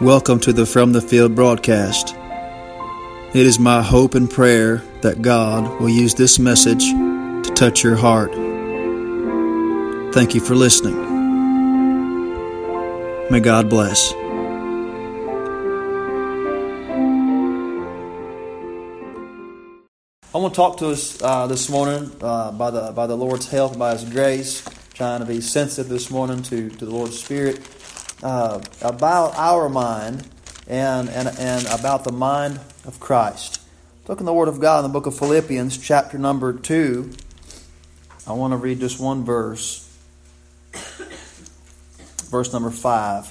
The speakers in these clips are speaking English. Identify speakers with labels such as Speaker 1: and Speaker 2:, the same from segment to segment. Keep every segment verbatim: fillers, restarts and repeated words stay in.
Speaker 1: Welcome to the From the Field broadcast. It is my hope and prayer that God will use this message to touch your heart. Thank you for listening. May God bless. I want to talk to us uh, this morning uh, by the by the Lord's help, by His grace, trying to be sensitive this morning to, to the Lord's Spirit, uh, about our mind and, and, and about the mind of Christ. Look in the Word of God in the book of Philippians, chapter number two. I want to read just one verse. Verse number five.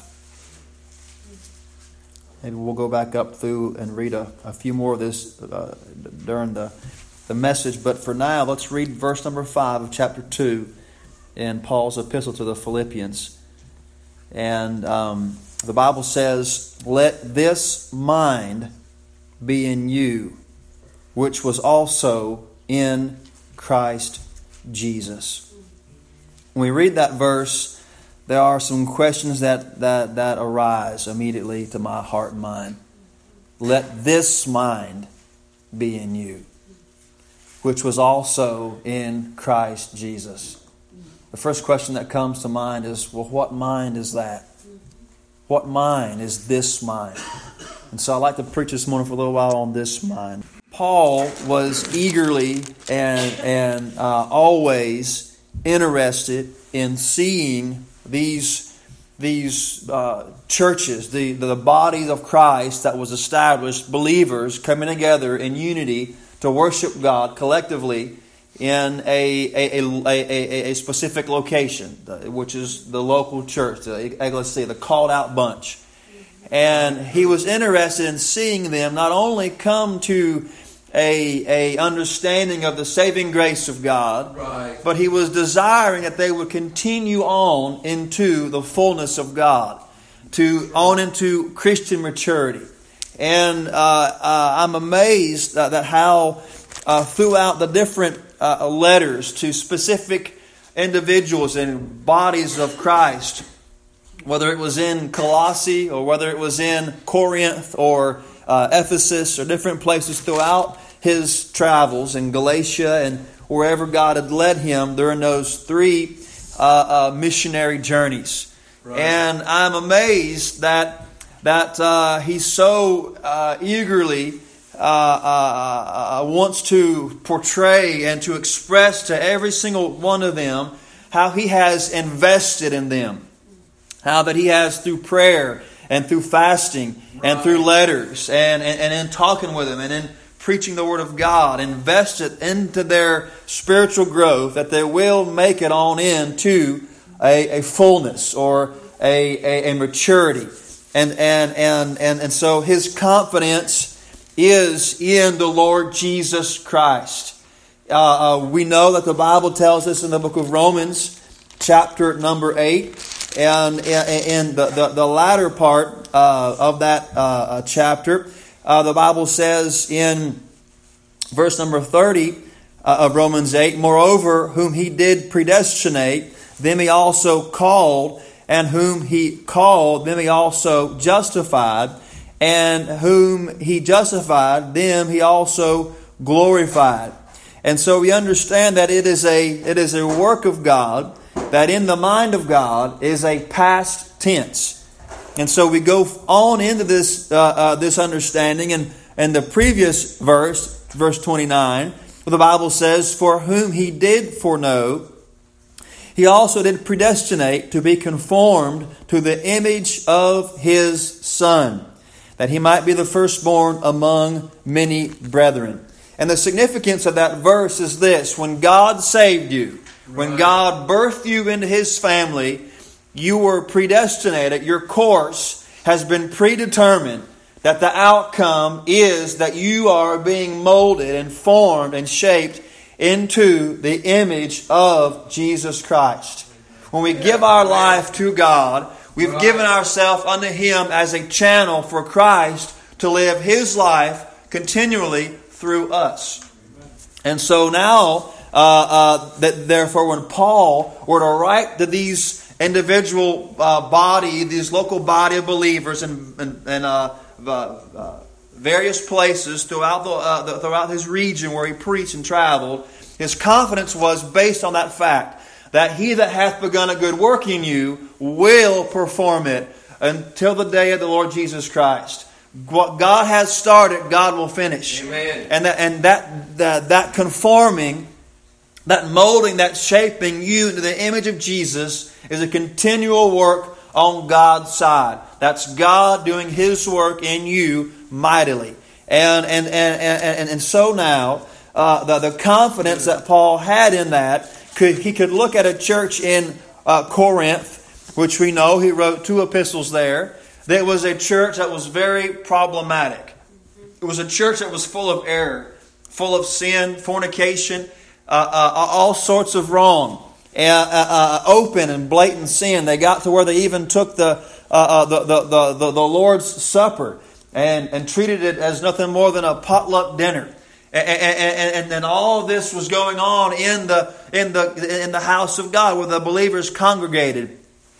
Speaker 1: Maybe we'll go back up through and read a, a few more of this uh, during the, the message. But for now, let's read verse number five of chapter two in Paul's epistle to the Philippians. And um, the Bible says, "Let this mind be in you, which was also in Christ Jesus." When we read that verse, there are some questions that, that, that arise immediately to my heart and mind. Let this mind be in you, which was also in Christ Jesus. The first question that comes to mind is, well, what mind is that? What mind is this mind? And so I'd like to preach this morning for a little while on this mind. Paul was eagerly and, and uh, always interested in seeing these these uh, churches, the, the body of Christ that was established, believers coming together in unity to worship God collectively in a a, a, a, a specific location, which is the local church, the ecclesia, the called out bunch. And he was interested in seeing them not only come to A, a understanding of the saving grace of God, right, but he was desiring that they would continue on into the fullness of God, to on into Christian maturity. And uh, uh, I'm amazed that, that how uh, throughout the different uh, letters to specific individuals and bodies of Christ, whether it was in Colossae or whether it was in Corinth or uh, Ephesus or different places throughout his travels in Galatia and wherever God had led him during those three uh, uh, missionary journeys. Right. And I'm amazed that that uh, he so uh, eagerly uh, uh, uh, wants to portray and to express to every single one of them how he has invested in them. How that he has through prayer and through fasting right, and through letters and, and, and in talking with them and in preaching the Word of God, invested into their spiritual growth, that they will make it on into a, a fullness or a, a, a maturity. And, and, and, and, and so his confidence is in the Lord Jesus Christ. Uh, uh, we know that the Bible tells us in the book of Romans, chapter number eight, and in the, the, the latter part uh, of that uh, chapter, Uh, the Bible says in verse number thirty uh, of Romans eight, "Moreover, whom He did predestinate, them He also called, and whom He called, them He also justified, and whom He justified, them He also glorified." And so we understand that it is a it is a work of God, that in the mind of God is a past tense. And so we go on into this uh, uh, this understanding, and, and the previous verse, verse twenty-nine, where the Bible says, "For whom He did foreknow, He also did predestinate to be conformed to the image of His Son, that He might be the firstborn among many brethren." And the significance of that verse is this: when God saved you, right, when God birthed you into His family, you were predestinated. Your course has been predetermined, that the outcome is that you are being molded and formed and shaped into the image of Jesus Christ. When we give our life to God, we've right, given ourselves unto Him as a channel for Christ to live His life continually through us. And so now, uh, uh, that therefore when Paul were to write to these individual uh, body, this local body of believers in, in, in uh, uh, uh, various places throughout the, uh, the throughout his region where he preached and traveled, his confidence was based on that fact that he that hath begun a good work in you will perform it until the day of the Lord Jesus Christ. What God has started, God will finish.
Speaker 2: Amen.
Speaker 1: And that and that that, that conforming, that molding, that shaping you into the image of Jesus is a continual work on God's side. That's God doing His work in you mightily. And and and and, and so now uh, the, the confidence that Paul had in that, could he could look at a church in uh, Corinth, which we know he wrote two epistles there. There was a church that was very problematic. It was a church that was full of error, full of sin, fornication, uh, uh, all sorts of wrong, uh, uh, open and blatant sin. They got to where they even took the uh, uh, the, the, the, the, the Lord's Supper and, and treated it as nothing more than a potluck dinner. And, and, and, and all of this was going on in the in the in the house of God, where the believers congregated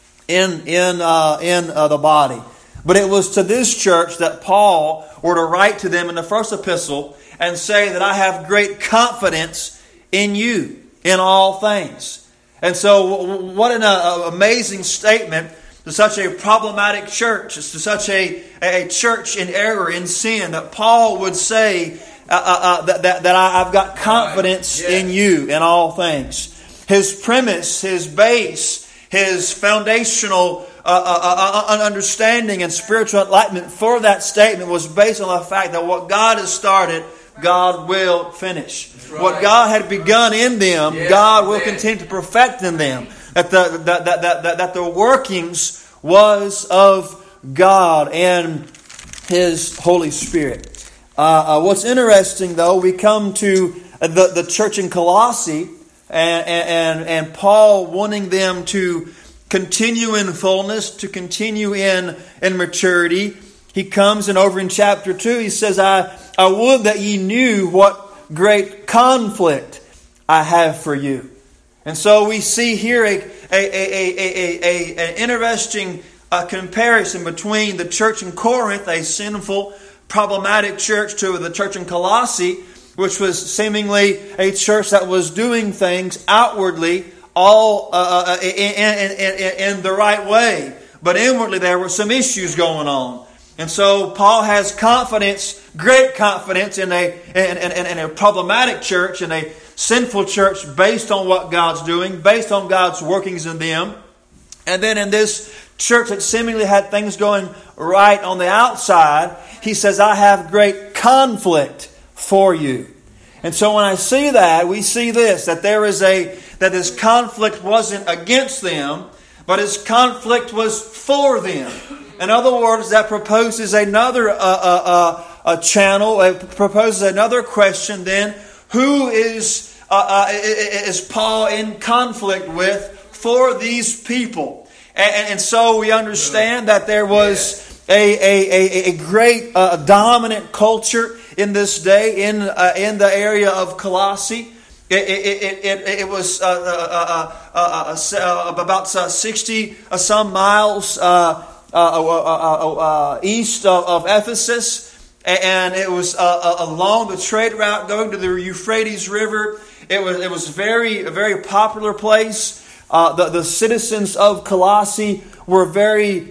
Speaker 1: in in uh, in uh, the body. But it was to this church that Paul were to write to them in the first epistle and say that I have great confidence in you in all things. And so what an uh, amazing statement to such a problematic church, to such a, a church in error, in sin, that Paul would say uh, uh, uh, that, that, that I've got confidence right. yeah. in you in all things. His premise, his base, his foundational Uh, uh, uh, understanding and spiritual enlightenment for that statement was based on the fact that what God has started, God will finish. Right. What God had begun in them, yes, God will man. continue to perfect in them. That the that, that, that, that, that the workings was of God and His Holy Spirit. Uh, uh, what's interesting, though, we come to the, the church in Colossae and, and, and Paul wanting them to continue in fullness, to continue in, in maturity. He comes and over in chapter two, he says, I, I would that ye knew what great conflict I have for you. And so we see here a, a, a, a, a, a, an interesting uh, comparison between the church in Corinth, a sinful, problematic church, to the church in Colossae, which was seemingly a church that was doing things outwardly all uh, in, in, in, in the right way. But inwardly there were some issues going on. And so Paul has confidence, great confidence in a, in, in, in a problematic church, in a sinful church, based on what God's doing, based on God's workings in them. And then in this church that seemingly had things going right on the outside, he says, I have great conflict for you. And so when I see that, we see this, that there is a, that his conflict wasn't against them, but his conflict was for them. In other words, that proposes another uh, uh, uh, a channel, it proposes another question then. Who is, uh, uh, is Paul in conflict with for these people? And, and so we understand that there was a, a, a, a great uh, dominant culture in this day in uh, in the area of Colossae. It, it, it, it, it was uh, uh, uh, uh, uh, about uh, sixty uh, some miles uh, uh, uh, uh, uh, east of, of Ephesus, and it was uh, along the trade route going to the Euphrates River. It was it was very a very popular place. Uh, the the citizens of Colossae were very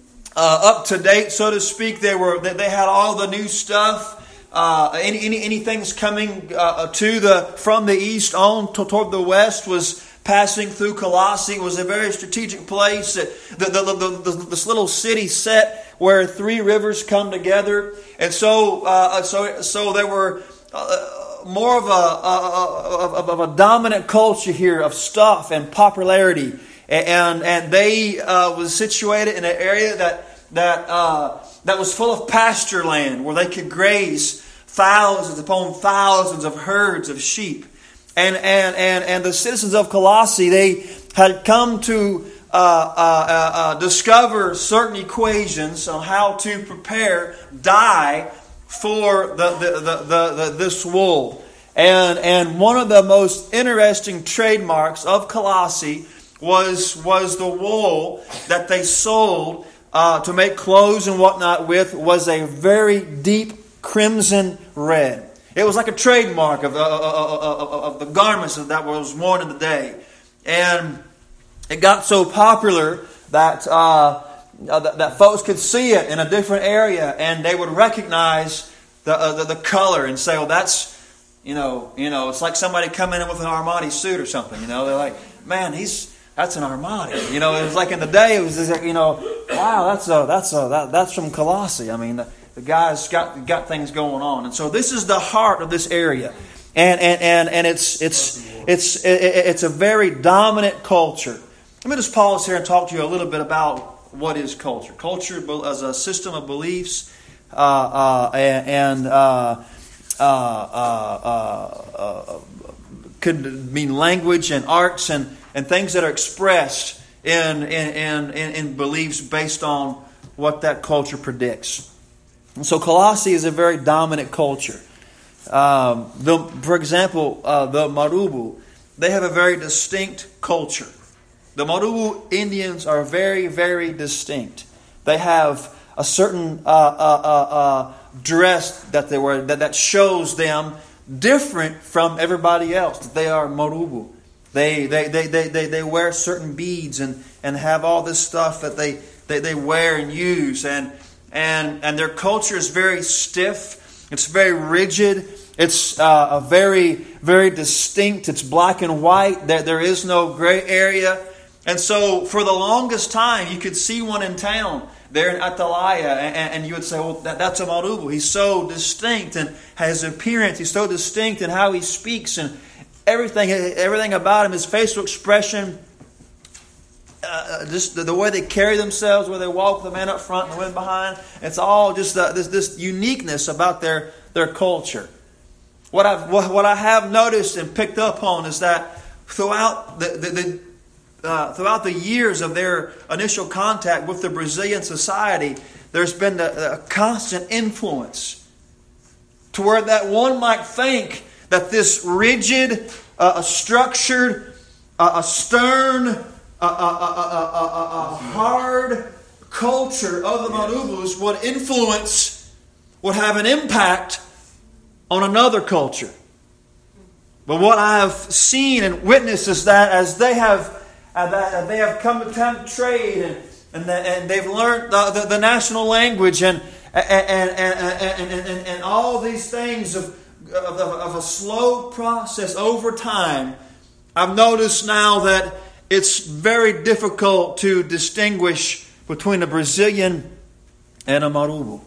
Speaker 1: uh, up to date, so to speak. They were they had all the new stuff. Uh, any, any anything's coming uh, to the from the east on to, toward the west was passing through Colossae. It was a very strategic place. The, the, the, the, the, this little city set where three rivers come together, and so uh, so so there were uh, more of a, a, a, a dominant culture here of stuff and popularity, and and they uh, was situated in an area that that. Uh, That was full of pasture land where they could graze thousands upon thousands of herds of sheep. And and and, and the citizens of Colossae, they had come to uh, uh, uh, discover certain equations on how to prepare dye for the, the, the, the, the this wool. And, and one of the most interesting trademarks of Colossae was, was the wool that they sold uh, to make clothes and whatnot with was a very deep crimson red. It was like a trademark of, uh, uh, of the garments that was worn in the day. And it got so popular that uh, that, that folks could see it in a different area, and they would recognize the, uh, the the color and say, "Well, that's you know, you know, it's like somebody coming in with an Armani suit or something." You know, they're like, "Man, he's that's an Armani." You know, it was like in the day, it was just like, you know, "Wow, that's a that's a that, that's from Colossae." I mean, the, the guy's got got things going on, and so this is the heart of this area, and and and and it's it's it's it's a very dominant culture. Let me just pause here and talk to you a little bit about what is culture. Culture as a system of beliefs uh, uh, and uh, uh, uh, uh, uh, could mean language and arts and, and things that are expressed in, in, in, in beliefs based on what that culture predicts. And so Colossae is a very dominant culture. Um, the, for example, uh, the Marubu, they have a very distinct culture. The Marubu Indians are very, very distinct. They have a certain uh, uh, uh, uh, dress that they wear that, that shows them different from everybody else. They are Marubu. They they, they, they, they they wear certain beads and, and have all this stuff that they, they, they wear and use. And, and, and their culture is very stiff. It's very rigid. It's uh, a very, very distinct. It's black and white. There, there is no gray area. And so for the longest time, you could see one in town there in Atalaya, and, and you would say, well, that, that's a Marubu. He's so distinct and his appearance. He's so distinct in how he speaks and everything everything about him, his facial expression, uh, just the, the way they carry themselves, where they walk, the man up front and the women behind. It's all just uh, this, this uniqueness about their, their culture. What, I've, what, what I have noticed and picked up on is that throughout the... the, the Uh, throughout the years of their initial contact with the Brazilian society, there's been a, a constant influence to where that one might think that this rigid, uh, a structured, uh, a stern, uh, uh, uh, uh, uh, uh, uh, hard culture of the Marubus would influence, would have an impact on another culture. But what I have seen and witnessed is that as they have And that they have come to time to trade, and and, the, and they've learned the, the, the national language, and and and, and, and, and, and all these things of, of of a slow process over time. I've noticed now that it's very difficult to distinguish between a Brazilian and a Marubu.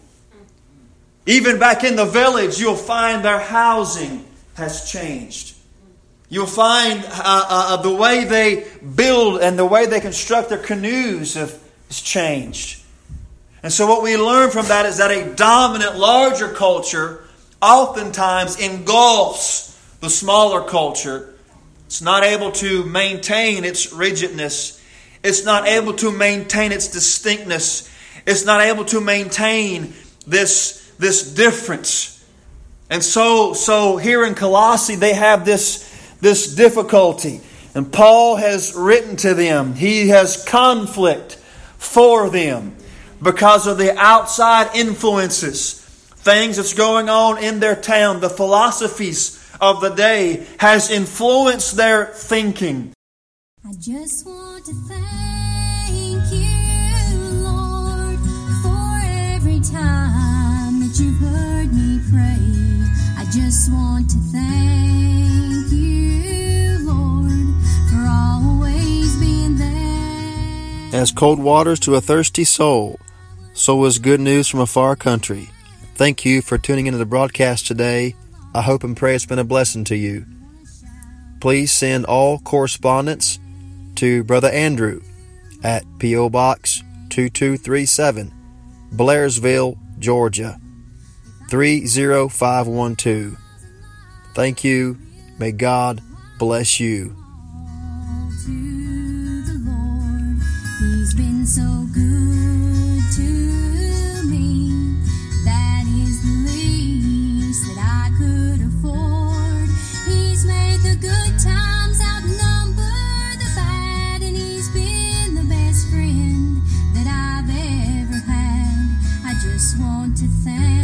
Speaker 1: Even back in the village, you'll find their housing has changed. You'll find uh, uh, the way they build and the way they construct their canoes have, has changed. And so what we learn from that is that a dominant, larger culture oftentimes engulfs the smaller culture. It's not able to maintain its rigidness. It's not able to maintain its distinctness. It's not able to maintain this, this difference. And so, so here in Colossae, they have this This difficulty. And Paul has written to them. He has conflict for them because of the outside influences, things that's going on in their town, the philosophies of the day has influenced their thinking.
Speaker 2: I just want to thank you, Lord, for every time that you've heard me pray. I just want to thank you,
Speaker 1: As cold waters to a thirsty soul, so is good news from a far country. Thank you for tuning into the broadcast today. I hope and pray it's been a blessing to you. Please send all correspondence to Brother Andrew at P O Box two two three seven, Blairsville, Georgia, three zero five one two. Thank you. May God bless you.
Speaker 2: He's been so good to me. That is the least that I could afford. He's made the good times outnumber the bad, and He just want to thank